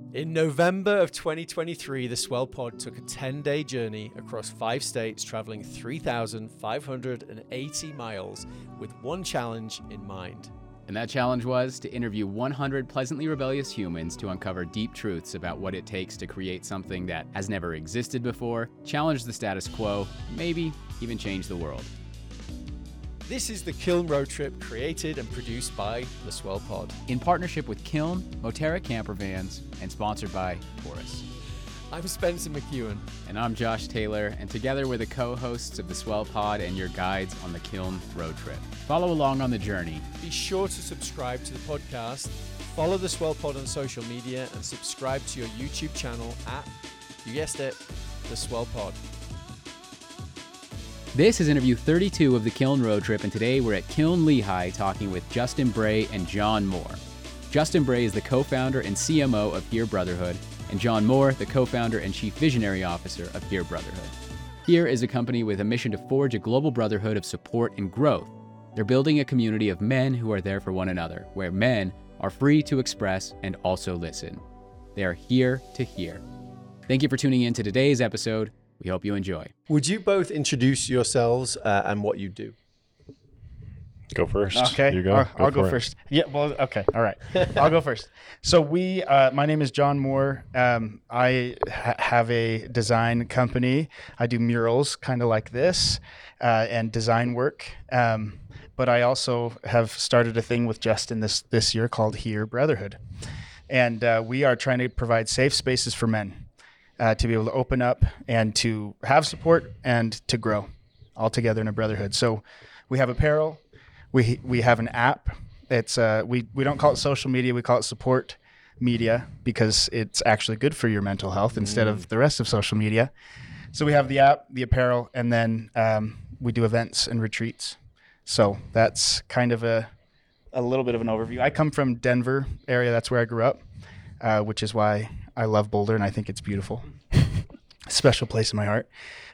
In November of 2023, the Swell Pod took a 10-day journey across 5 states, traveling 3,580 miles with one challenge in mind. And that challenge was to interview 100 pleasantly rebellious humans to uncover deep truths about what it takes to create something that has never existed before, challenge the status quo, maybe even change the world. This is the Kiln Road Trip, created and produced by the Swell Pod. In partnership with Kiln, Moterra Camper Vans, and sponsored by Taurus. I'm Spencer McEwen. And I'm Josh Taylor, and together we're the co-hosts of the Swell Pod and your guides on the Kiln Road Trip. Follow along on the journey. Be sure to subscribe to the podcast, follow the Swell Pod on social media, and subscribe to your YouTube channel at, you guessed it, the Swell Pod. This is interview 32 of the Kiln Road Trip, and today we're at Kiln Lehigh talking with Justin Bray and John Moore. Justin Bray is the co-founder and CMO of Here Brotherhood, and John Moore, the co-founder and chief visionary officer of Here Brotherhood. Here is a company with a mission to forge a global brotherhood of support and growth. They're building a community of men who are there for one another, where men are free to express and also listen. They are here to hear. Thank you for tuning in to today's episode. We hope you enjoy. Would you both introduce yourselves and what you do? Go first. Okay, You go. I'll go first. Yeah, well, okay, all right. I'll go first. So my name is John Moore. I have a design company. I do murals kind of like this and design work. But I also have started a thing with Justin this year called Here Brotherhood. And we are trying to provide safe spaces for men to be able to open up and to have support and to grow all together in a brotherhood. So we have apparel. We have an app. It's we don't call it social media. We call it support media because it's actually good for your mental health instead of the rest of social media. So we have the app, the apparel, and then we do events and retreats. So that's kind of a little bit of an overview. I come from Denver area. That's where I grew up, which is why I love Boulder and I think it's beautiful. Special place in my heart.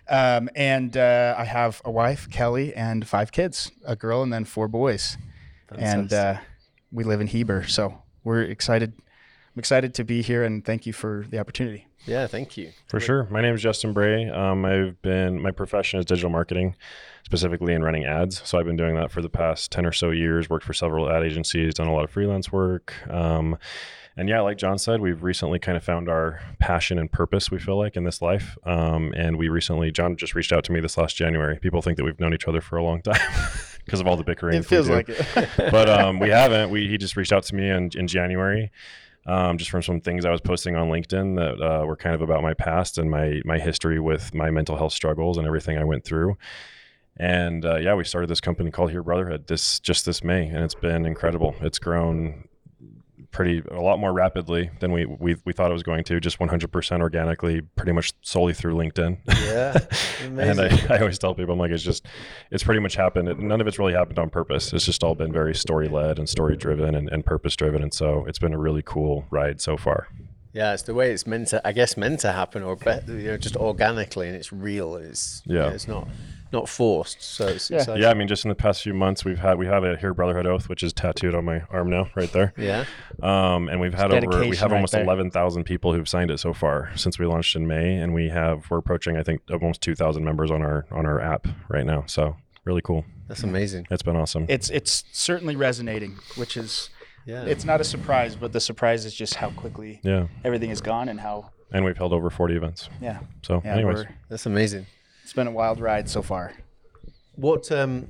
And I have a wife, Kelly, and 5 kids, a girl and then 4 boys. Fantastic. And we live in Heber. So we're excited. I'm excited to be here and thank you for the opportunity. Yeah, thank you. For sure. My name is Justin Bray. My profession is digital marketing, specifically in running ads. So I've been doing that for the past 10 or so years, worked for several ad agencies, done a lot of freelance work. And yeah, like John said, we've recently kind of found our passion and purpose, we feel like, in this life. And John just reached out to me this last January. People think that we've known each other for a long time because of all the bickering. It feels like it. But we haven't. He just reached out to me in January, just from some things I was posting on LinkedIn that were kind of about my past and my history with my mental health struggles and everything I went through. And we started this company called Here Brotherhood this May, and it's been incredible. It's grown a lot more rapidly than we thought it was going to, just 100% organically, pretty much solely through LinkedIn. Yeah, amazing. And I always tell people, I'm like, it's pretty much happened. None of it's really happened on purpose. It's just all been very story-led and story-driven and purpose-driven. And so it's been a really cool ride so far. Yeah, it's the way it's meant to happen, or just organically, and it's real. It's not forced. So it's exciting. Yeah, I mean, just in the past few months, we have a Here Brotherhood oath, which is tattooed on my arm now, right there. Yeah. And we have almost 11,000 people who've signed it so far since we launched in May, and we're approaching, I think, almost 2,000 members on our app right now. So really cool. That's amazing. It's been awesome. It's certainly resonating, which is. Yeah. It's not a surprise, but the surprise is just how quickly everything is gone and how. And we've held over 40 events. Yeah. So, anyways, that's amazing. It's been a wild ride so far. What,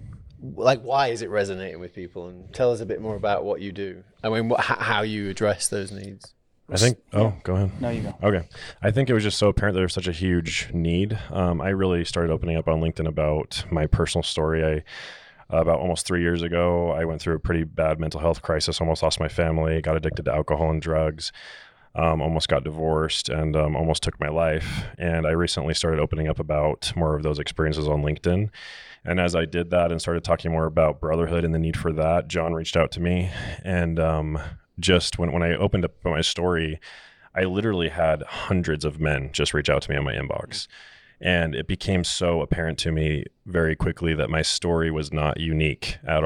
why is it resonating with people? And tell us a bit more about what you do. I mean, how you address those needs. I think. Oh, go ahead. No, you go. Okay. I think it was just so apparent that there's such a huge need. I really started opening up on LinkedIn about my personal story. About almost 3 years ago, I went through a pretty bad mental health crisis, almost lost my family, got addicted to alcohol and drugs, almost got divorced, and almost took my life. And I recently started opening up about more of those experiences on LinkedIn. And as I did that and started talking more about brotherhood and the need for that, John reached out to me. And just when I opened up my story, I literally had hundreds of men just reach out to me on my inbox. And it became so apparent to me very quickly that my story was not unique at all.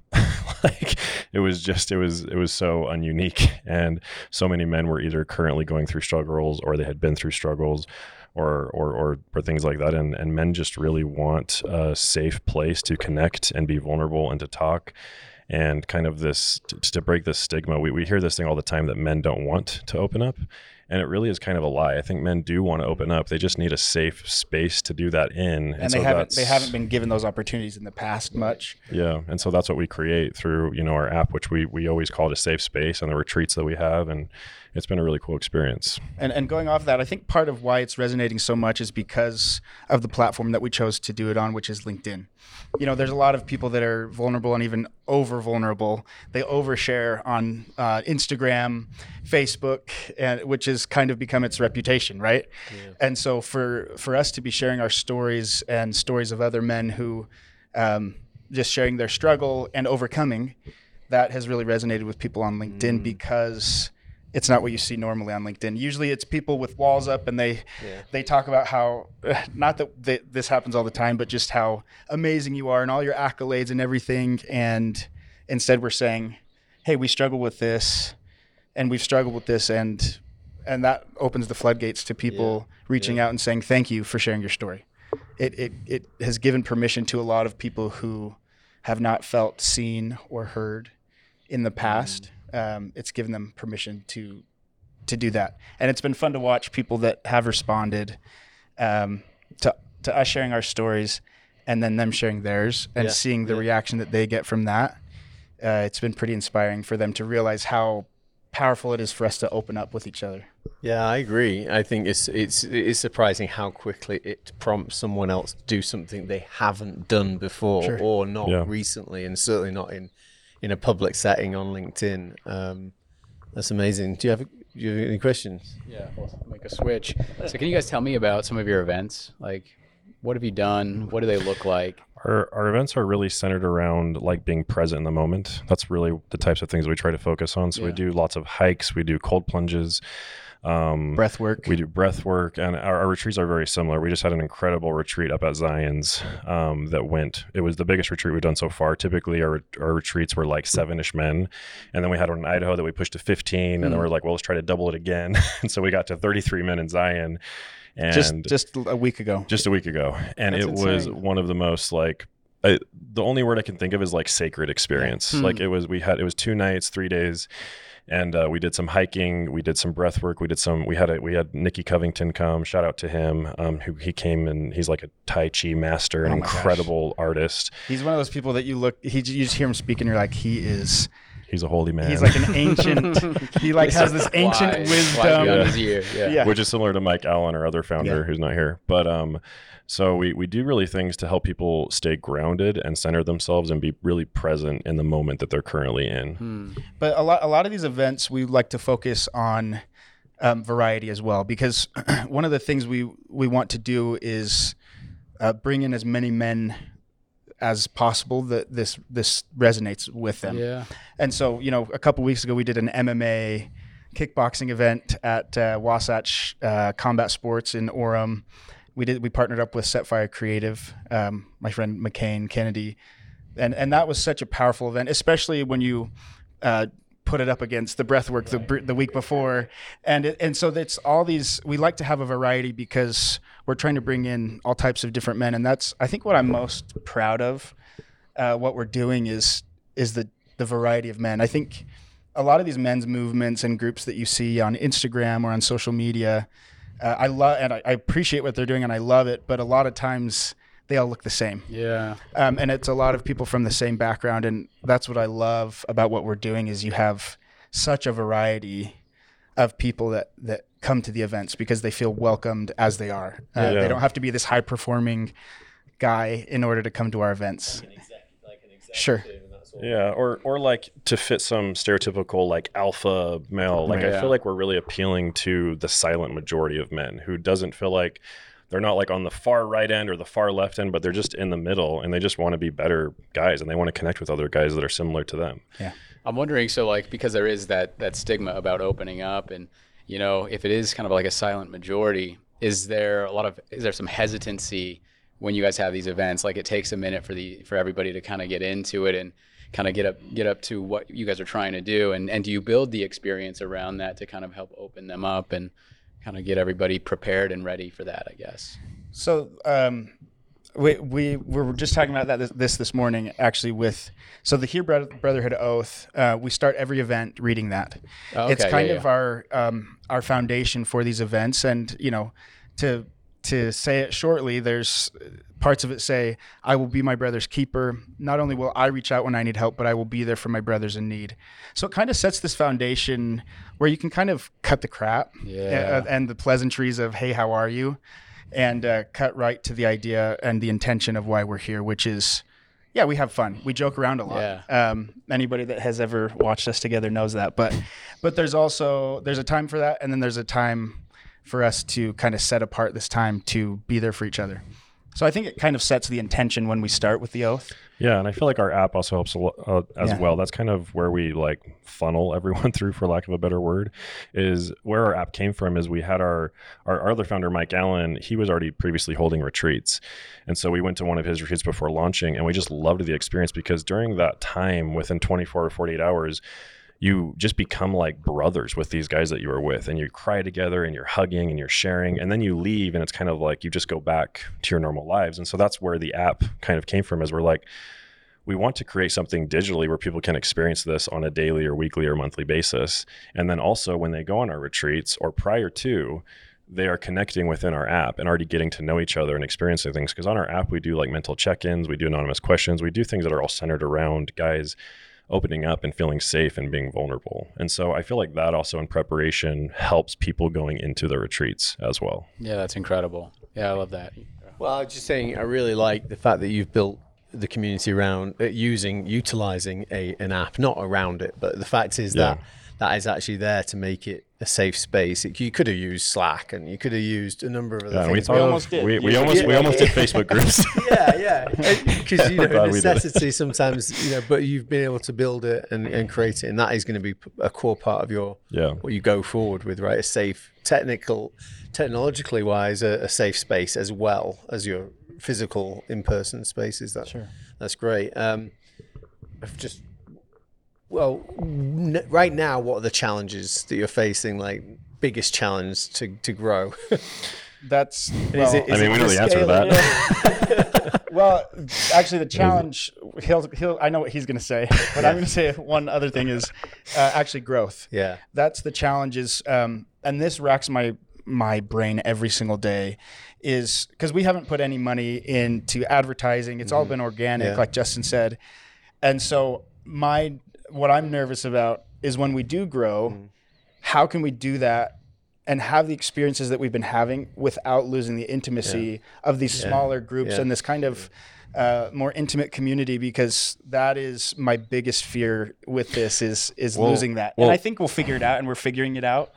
Like it was so ununique, and so many men were either currently going through struggles or they had been through struggles or things like that. And men just really want a safe place to connect and be vulnerable and to talk. And kind of this, to break this stigma, we hear this thing all the time that men don't want to open up. And it really is kind of a lie. I think men do want to open up. They just need a safe space to do that in. And so they haven't been given those opportunities in the past much. Yeah. And so that's what we create through, our app, which we always call it a safe space, and the retreats that we have. And it's been a really cool experience. And going off that, I think part of why it's resonating so much is because of the platform that we chose to do it on, which is LinkedIn. There's a lot of people that are vulnerable and even over vulnerable. They overshare on Instagram, Facebook, and which has kind of become its reputation, right? Yeah. And so for us to be sharing our stories and stories of other men who just sharing their struggle and overcoming, that has really resonated with people on LinkedIn because it's not what you see normally on LinkedIn. Usually it's people with walls up and they talk about how, not that this happens all the time, but just how amazing you are and all your accolades and everything. And instead we're saying, hey, we struggle with this and we've struggled with this. And that opens the floodgates to people reaching out and saying, thank you for sharing your story. It has given permission to a lot of people who have not felt seen or heard in the past. It's given them permission to do that. And it's been fun to watch people that have responded to us sharing our stories and then them sharing theirs and seeing the reaction that they get from that. It's been pretty inspiring for them to realize how powerful it is for us to open up with each other. Yeah, I agree. I think it's surprising how quickly it prompts someone else to do something they haven't done before or not recently, and certainly not in a public setting on LinkedIn. That's amazing. Do you have any questions? Yeah, we'll make a switch. So can you guys tell me about some of your events? Like, what have you done? What do they look like? Our events are really centered around like being present in the moment. That's really the types of things we try to focus on. So we do lots of hikes, we do cold plunges, breath work. We do breath work, and our retreats are very similar. We just had an incredible retreat up at Zion's it was the biggest retreat we've done so far. Typically our retreats were like 7-ish men, and then we had one in Idaho that we pushed to 15, and then we're like, well, let's try to double it again. And so we got to 33 men in Zion. And just a week ago. And That's it insane. was one of the most the only word I can think of is like sacred experience. Like it was 2 nights, 3 days, and we did some hiking, we did some breath work, we had Nikki Covington come, shout out to him, who he came, and he's like a Tai Chi master, an incredible artist. He's one of those people that you just hear him speak and you're like, he's a holy man. He's like an ancient. He has this ancient wisdom, which is similar to Mike Allen, our other founder, who's not here. But so we do really things to help people stay grounded and center themselves and be really present in the moment that they're currently in. But a lot of these events, we like to focus on variety as well, because one of the things we want to do is bring in as many men as possible that this resonates with them. Yeah. And so, a couple weeks ago we did an MMA kickboxing event at Wasatch Combat Sports in Orem. We partnered up with Setfire Creative, my friend McCain Kennedy, and that was such a powerful event, especially when you put it up against the breathwork the week before, and so that's all these. We like to have a variety because we're trying to bring in all types of different men, and that's, I think, what I'm most proud of. What we're doing is the variety of men. I think a lot of these men's movements and groups that you see on Instagram or on social media, I love and I appreciate what they're doing and I love it, but a lot of times they all look the same. Yeah. And it's a lot of people from the same background, and that's what I love about what we're doing is you have such a variety of people that come to the events because they feel welcomed as they are. They don't have to be this high performing guy in order to come to our events. Sure. Yeah, or like to fit some stereotypical like alpha male. Like I feel like we're really appealing to the silent majority of men who doesn't feel like they're not like on the far right end or the far left end, but they're just in the middle and they just want to be better guys and they want to connect with other guys that are similar to them. Yeah. I'm wondering, so like, because there is that stigma about opening up and, if it is kind of like a silent majority, is there some hesitancy when you guys have these events? Like it takes a minute for everybody to kind of get into it and kind of get up to what you guys are trying to do, and do you build the experience around that to kind of help open them up and kind of get everybody prepared and ready for that, I guess? So we were just talking about that this morning, actually, so the Here Brotherhood Oath. We start every event reading that. Okay, it's kind of our foundation for these events, and to say it shortly, there's parts of it say, I will be my brother's keeper. Not only will I reach out when I need help, but I will be there for my brothers in need. So it kind of sets this foundation where you can kind of cut the crap and the pleasantries of, hey, how are you? And cut right to the idea and the intention of why we're here, which is, we have fun. We joke around a lot. Yeah. Anybody that has ever watched us together knows that. But there's a time for that, and then there's a time for us to kind of set apart this time to be there for each other. So I think it kind of sets the intention when we start with the oath. Yeah, and I feel like our app also helps as well. That's kind of where we funnel everyone through, for lack of a better word, is where our app came from. Is we had our other founder, Mike Allen, he was already previously holding retreats. And so we went to one of his retreats before launching, and we just loved the experience because during that time, within 24 or 48 hours, you just become like brothers with these guys that you were with, and you cry together and you're hugging and you're sharing, and then you leave and it's kind of like you just go back to your normal lives. And so that's where the app kind of came from, is we're like, we want to create something digitally where people can experience this on a daily or weekly or monthly basis. And then also when they go on our retreats or prior to, they are connecting within our app and already getting to know each other and experiencing things. Because on our app, we do mental check-ins, we do anonymous questions, we do things that are all centered around guys opening up and feeling safe and being vulnerable. And so I feel like that also in preparation helps people going into the retreats as well. Yeah, that's incredible. Yeah, I love that. Well, I was just saying, I really like the fact that you've built the community around utilizing an app, not around it, but the fact is that is actually there to make it a safe space. You could have used Slack, and you could have used a number of other things. We almost did. We almost did Facebook groups. Because necessity sometimes, but you've been able to build it and create it, and that is going to be a core part of your what you go forward with, right? A safe, technologically wise, a safe space as well as your physical in-person spaces. That's great. Right now, what are the challenges that you're facing? Biggest challenge to grow? We know the answer to that. Well, actually, the challenge, I know what he's going to say, but I'm going to say one other thing is actually growth. Yeah. That's the challenges. And this racks my brain every single day, is because we haven't put any money into advertising. It's all been organic, like Justin said. And so what I'm nervous about is when we do grow, how can we do that and have the experiences that we've been having without losing the intimacy of these smaller groups and this kind of more intimate community? Because that is my biggest fear with this is losing that. And I think we'll figure it out, and we're figuring it out.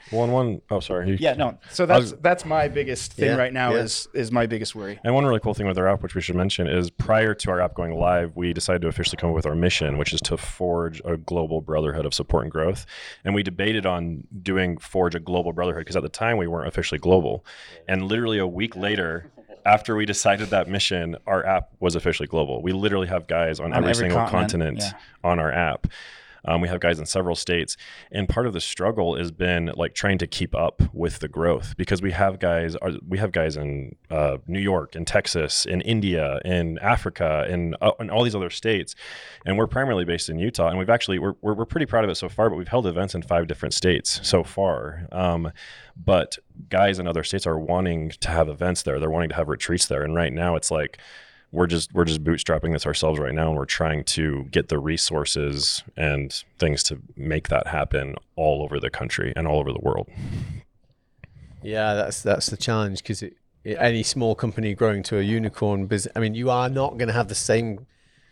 So that's my biggest thing right now is my biggest worry. And one really cool thing with our app, which we should mention, is prior to our app going live, we decided to officially come up with our mission, which is to forge a global brotherhood of support and growth. And we debated on forge a global brotherhood because at the time we weren't officially global. And literally a week later, after we decided that mission, our app was officially global. We literally have guys on every single continent on our app. We have guys in several states. And part of the struggle has been trying to keep up with the growth, because we have guys in New York, in Texas, in India, in Africa, in all these other states. And we're primarily based in Utah. And we're pretty proud of it so far, but we've held events in 5 different states so far. But guys in other states are wanting to have events there. They're wanting to have retreats there. And right now it's we're just bootstrapping this ourselves right now, and we're trying to get the resources and things to make that happen all over the country and all over the world. Yeah, that's the challenge, because any small company growing to a unicorn business, you are not going to have the same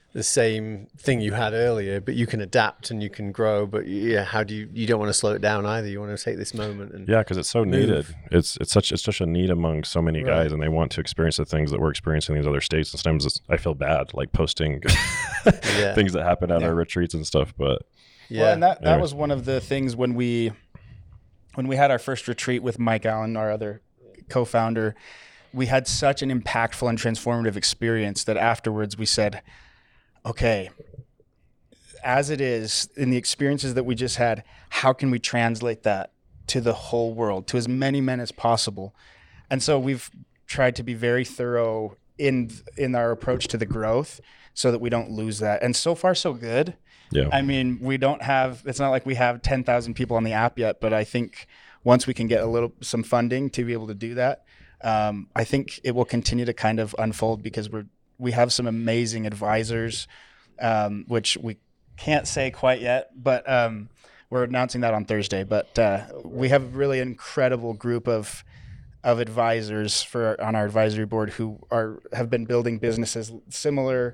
thing you had earlier, but you can adapt and you can grow. But how do you don't want to slow it down either. You want to take this moment and because it's so needed. It's such a need among so many guys, and they want to experience the things that we're experiencing in these other states. And sometimes I feel bad posting things that happen at our retreats and stuff. But and that was one of the things when we had our first retreat with Mike Allen, our other co-founder. We had such an impactful and transformative experience that afterwards we said, okay, as it is, in the experiences that we just had, how can we translate that to the whole world, to as many men as possible? And so we've tried to be very thorough in our approach to the growth so that we don't lose that. And so far, so good. Yeah. I mean, it's not like we have 10,000 people on the app yet, but I think once we can get some funding to be able to do that, I think it will continue to kind of unfold, because we have some amazing advisors, which we can't say quite yet, but we're announcing that on Thursday. But we have a really incredible group of advisors on our advisory board who have been building businesses similar,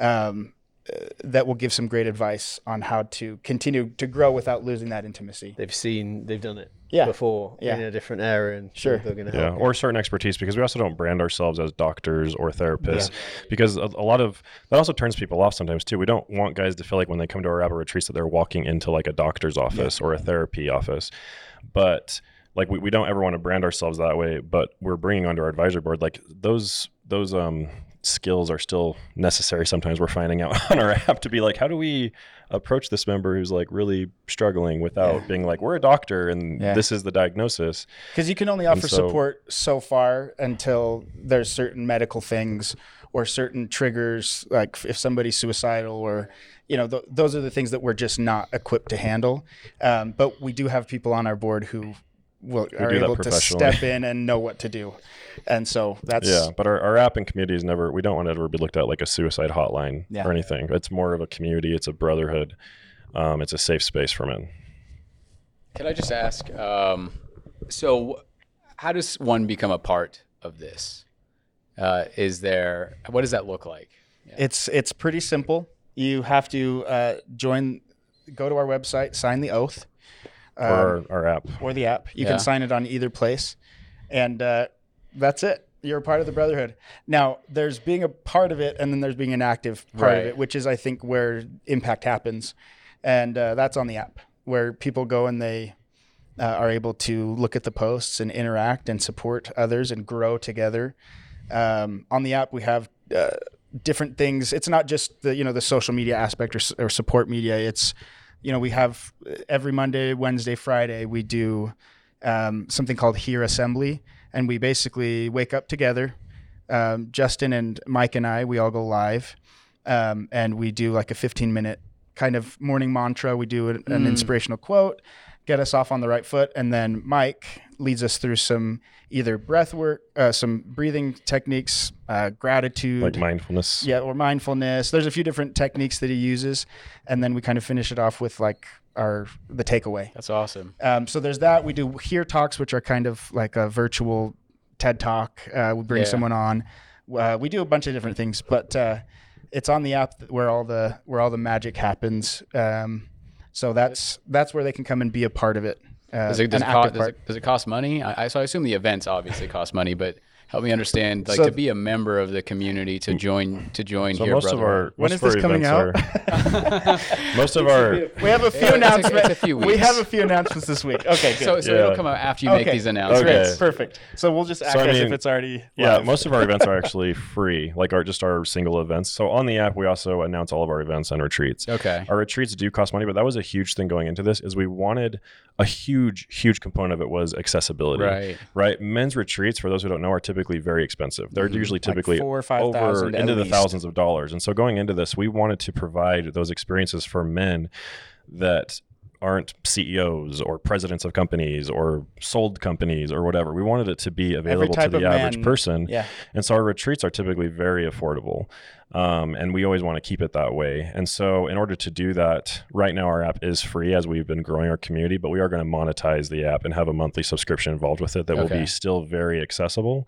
that will give some great advice on how to continue to grow without losing that intimacy. They've done it before in a different area, and sure, they're going to help. Or certain expertise, because we also don't brand ourselves as doctors or therapists, because a lot of that also turns people off sometimes too. We don't want guys to feel like when they come to our Apple retreats that they're walking into like a doctor's office or a therapy office, but like we don't ever want to brand ourselves that way. But we're bringing onto our advisory board like those skills are still necessary. Sometimes we're finding out on our app to be like, how do we approach this member who's like really struggling without being like, we're a doctor and this is the diagnosis. Because you can only offer support so far until there's certain medical things or certain triggers, like if somebody's suicidal or, those are the things that we're just not equipped to handle. But we do have people on our board who are able to step in and know what to do. And so that's but our app and community is we don't want to ever be looked at like a suicide hotline or anything. It's more of a community. It's a brotherhood. It's a safe space for men. Can I just ask, so how does one become a part of this? What does that look like? It's pretty simple. You have to go to our website, sign the oath. Or our app. Or the app. You can sign it on either place. And that's it. You're a part of the brotherhood. Now, there's being a part of it, and then there's being an active part of it, which is, I think, where impact happens. And that's on the app, where people go and they are able to look at the posts and interact and support others and grow together. On the app, we have different things. It's not just the social media aspect or support media. It's we have every Monday, Wednesday, Friday, we do something called Here Assembly. And we basically wake up together. Justin and Mike and I, we all go live. And we do like a 15-minute kind of morning mantra. We do an inspirational quote, get us off on the right foot. And then Mike leads us through some either breath work, some breathing techniques, gratitude. Like mindfulness. Yeah, or mindfulness. There's a few different techniques that he uses. And then we kind of finish it off with like the takeaway. That's awesome. So there's that. We do Here Talks, which are kind of like a virtual TED Talk. We bring someone on. We do a bunch of different things, but it's on the app where all the magic happens. So that's where they can come and be a part of it. Does it cost money? So I assume the events obviously cost money, but help me understand, to be a member of the community, to join so here, most of our when is this coming out? Most of our we have a few announcements. It's a few weeks. We have a few announcements this week. Okay, good. So it'll come out after you make these announcements. Okay. Perfect. So we'll just act as if it's already live. Most of our events are actually free, like just our single events. So on the app, we also announce all of our events and retreats. Okay. Our retreats do cost money, but that was a huge thing going into this. Is we wanted a huge component of it was accessibility. Right. Men's retreats, for those who don't know, are typically very expensive. They're usually typically like $4,000 or $5,000 into the thousands of dollars. And so going into this, we wanted to provide those experiences for men that aren't CEOs or presidents of companies or sold companies or whatever. We wanted it to be available to the average person. Yeah. And so our retreats are typically very affordable. And we always want to keep it that way. And so in order to do that, right now our app is free as we've been growing our community, but we are going to monetize the app and have a monthly subscription involved with it that will be still very accessible.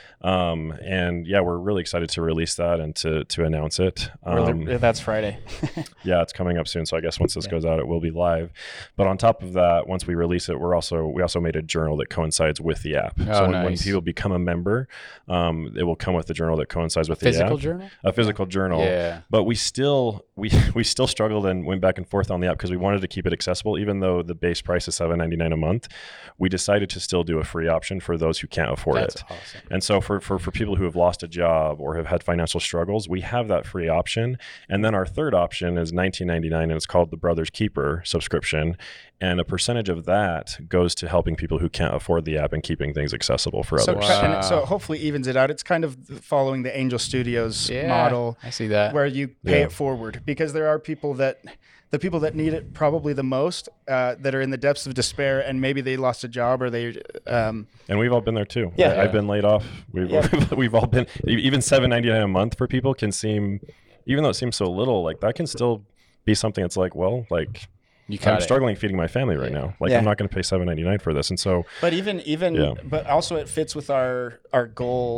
We're really excited to release that and to announce it. That's Friday. It's coming up soon. So I guess once this goes out, it will be live. But on top of that, once we release it, we also made a journal that coincides with the app. When people become a member, it will come with the journal that coincides with the app. Physical journal? A physical journal. Yeah. But we still struggled and went back and forth on the app because we wanted to keep it accessible. Even though the base price is $7.99 a month, we decided to still do a free option for those who can't afford it. Awesome. And so for for people who have lost a job or have had financial struggles, we have that free option. And then our third option is $19.99, and it's called the Brothers Keeper subscription. And a percentage of that goes to helping people who can't afford the app and keeping things accessible for others. And so hopefully evens it out. It's kind of following the Angel Studios model. I see that. Where you pay it forward, because there are people that need it probably the most, that are in the depths of despair, and maybe they lost a job or they. And we've all been there too. Yeah. I've been laid off. We've all been. Even $7.99 a month for people can seem, even though it seems so little, like that can still be something that's like, well, like. I'm struggling feeding my family right now. Like I'm not going to pay $7.99 for this, and so. But but also it fits with our goal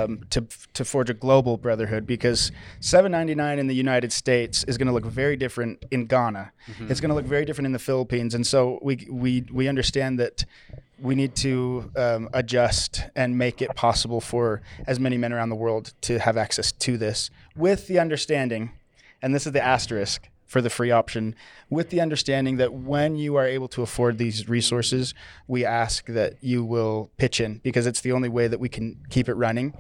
to forge a global brotherhood, because $7.99 in the United States is going to look very different in Ghana. Mm-hmm. It's going to look very different in the Philippines, and so we understand that we need to adjust and make it possible for as many men around the world to have access to this, with the understanding, and this is the asterisk for the free option, with the understanding that when you are able to afford these resources, we ask that you will pitch in, because it's the only way that we can keep it running,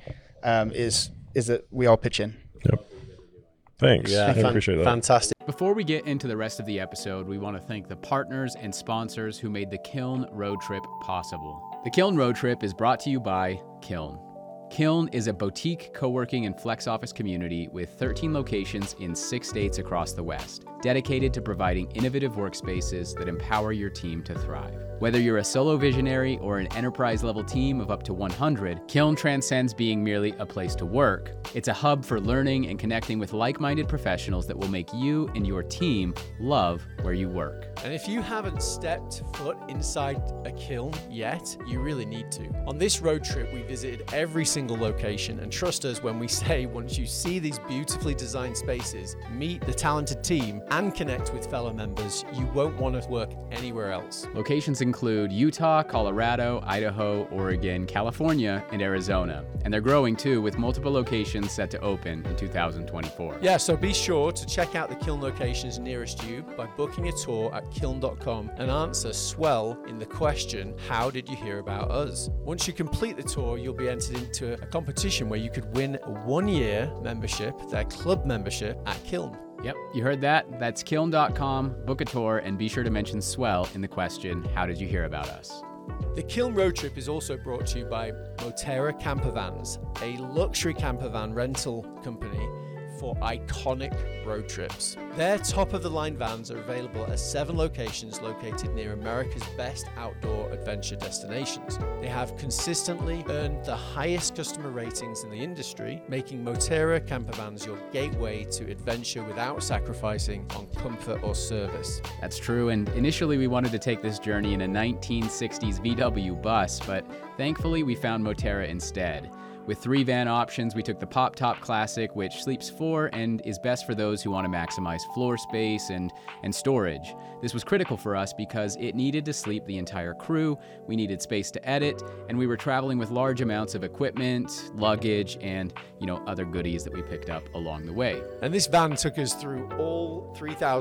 is that we all pitch in. Yep. Thanks. Yeah, I appreciate that. Fantastic. Before we get into the rest of the episode, we want to thank the partners and sponsors who made the Kiln Road Trip possible. The Kiln Road Trip is brought to you by Kiln. Kiln is a boutique co-working and flex office community with 13 locations in 6 states across the West, dedicated to providing innovative workspaces that empower your team to thrive. Whether you're a solo visionary or an enterprise-level team of up to 100, Kiln transcends being merely a place to work. It's a hub for learning and connecting with like-minded professionals that will make you and your team love where you work. And if you haven't stepped foot inside a kiln yet, you really need to. On this road trip, we visited every single location, and trust us when we say once you see these beautifully designed spaces, meet the talented team, and connect with fellow members, you won't want to work anywhere else. Locations include Utah, Colorado, Idaho, Oregon, California, and Arizona. And they're growing too, with multiple locations set to open in 2024. Yeah, so be sure to check out the kiln locations nearest you by booking a tour at kiln.com and answer SWELL in the question, how did you hear about us? Once you complete the tour, you'll be entered into a competition where you could win a 1-year membership, their club membership at Kiln. Yep, you heard that. That's kiln.com, book a tour, and be sure to mention SWELL in the question, how did you hear about us? The Kiln Road Trip is also brought to you by Moterra Campervans, a luxury campervan rental company for iconic road trips. Their top-of-the-line vans are available at 7 locations located near America's best outdoor adventure destinations. They have consistently earned the highest customer ratings in the industry, making Moterra Campervans your gateway to adventure without sacrificing on comfort or service. That's true, and initially we wanted to take this journey in a 1960s VW bus, but thankfully we found Moterra instead. With 3 van options, we took the Pop Top Classic, which sleeps 4 and is best for those who want to maximize floor space and storage. This was critical for us because it needed to sleep the entire crew, we needed space to edit, and we were traveling with large amounts of equipment, luggage, and other goodies that we picked up along the way. And this van took us through all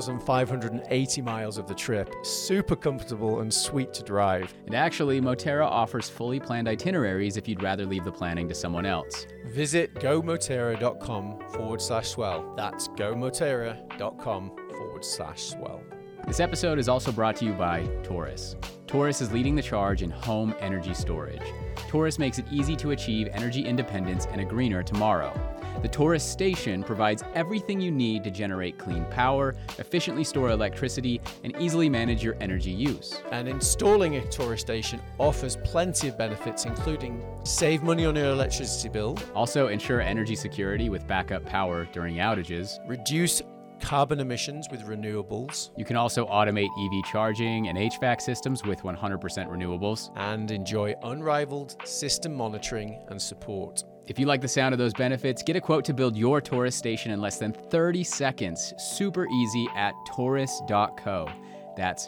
3,580 miles of the trip. Super comfortable and sweet to drive. And actually, Moterra offers fully planned itineraries if you'd rather leave the planning to someone else. Visit gomoterra.com/swell. That's gomoterra.com/swell. This episode is also brought to you by Taurus. Taurus is leading the charge in home energy storage. Taurus makes it easy to achieve energy independence and a greener tomorrow. The Taurus Station provides everything you need to generate clean power, efficiently store electricity, and easily manage your energy use. And installing a Taurus Station offers plenty of benefits, including save money on your electricity bill, also ensure energy security with backup power during outages, reduce carbon emissions with renewables. You can also automate EV charging and HVAC systems with 100% renewables. And enjoy unrivaled system monitoring and support. If you like the sound of those benefits, get a quote to build your Taurus Station in less than 30 seconds. Super easy at taurus.co. That's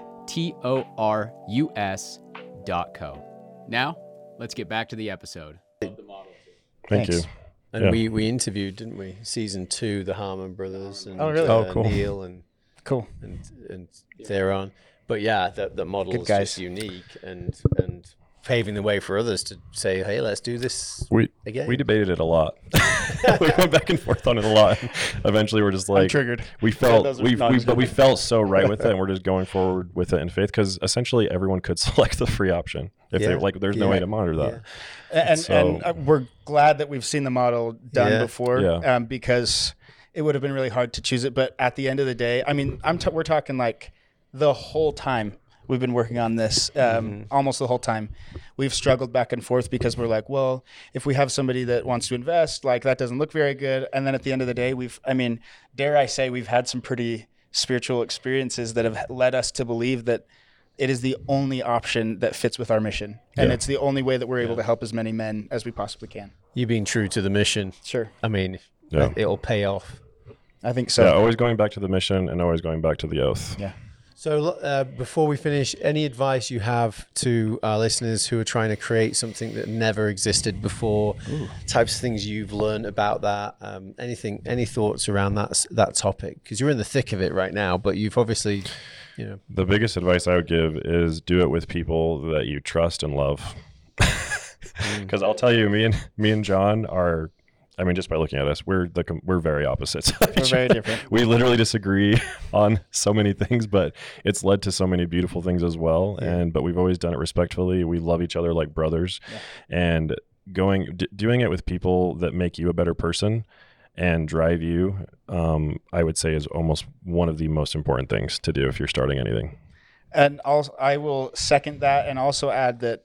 TORUS.co. Now, let's get back to the episode. Thank you. And we interviewed, didn't we? Season 2, the Harmon brothers and cool. Neil and Theron. But yeah, the model is just unique and paving the way for others to say, hey, let's do this again. We debated it a lot. We went back and forth on it a lot. Eventually we're just like, I'm triggered. We felt we felt so right with it, and we're just going forward with it in faith, because essentially everyone could select the free option if they like. There's no way to monitor that. And we're glad that we've seen the model done before, because it would have been really hard to choose it. But at the end of the day, I mean, we're talking like the whole time we've been working on this, almost the whole time, we've struggled back and forth, because we're like, well, if we have somebody that wants to invest, like that doesn't look very good. And then at the end of the day, dare I say, we've had some pretty spiritual experiences that have led us to believe that it is the only option that fits with our mission. And it's the only way that we're able to help as many men as we possibly can. You being true to the mission. Sure. I mean, it'll pay off. I think so. Yeah, always going back to the mission and always going back to the oath. Yeah. So before we finish, any advice you have to our listeners who are trying to create something that never existed before? Types of things you've learned about that? Any thoughts around that topic? Because you're in the thick of it right now, but you've obviously, The biggest advice I would give is do it with people that you trust and love. Because I'll tell you, me and John are. I mean, just by looking at us, we're very opposites. We're very different. We literally disagree on so many things, but it's led to so many beautiful things as well. Yeah. But we've always done it respectfully. We love each other like brothers, and doing it with people that make you a better person and drive you, I would say, is almost one of the most important things to do if you're starting anything. And also, I will second that, and also add that,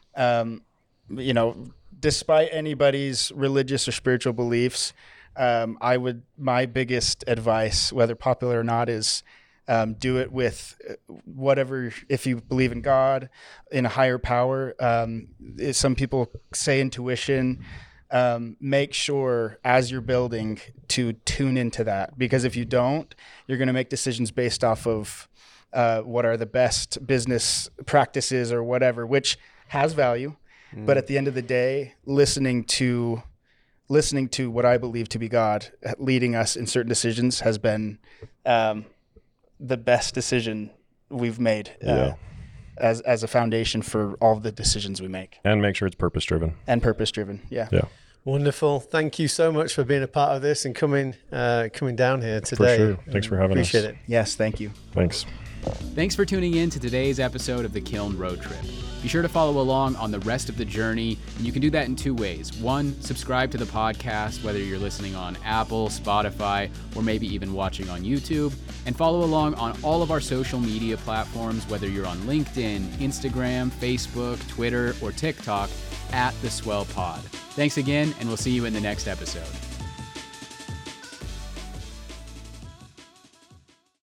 despite anybody's religious or spiritual beliefs, my biggest advice, whether popular or not, is do it with whatever, if you believe in God, in a higher power. Some people say intuition. Make sure as you're building to tune into that, because if you don't, you're going to make decisions based off of what are the best business practices or whatever, which has value. But at the end of the day, listening to what I believe to be God leading us in certain decisions has been the best decision we've made as a foundation for all of the decisions we make. And make sure it's purpose-driven. Yeah. Wonderful. Thank you so much for being a part of this and coming down here today. For sure. Thanks for having us. Appreciate it. Yes, thank you. Thanks. Thanks for tuning in to today's episode of the Kiln Road Trip. Be sure to follow along on the rest of the journey, and you can do that in two ways. One, subscribe to the podcast, whether you're listening on Apple, Spotify, or maybe even watching on YouTube, and follow along on all of our social media platforms, whether you're on LinkedIn, Instagram, Facebook, Twitter, or TikTok, @TheSwellPod. Thanks again, and we'll see you in the next episode.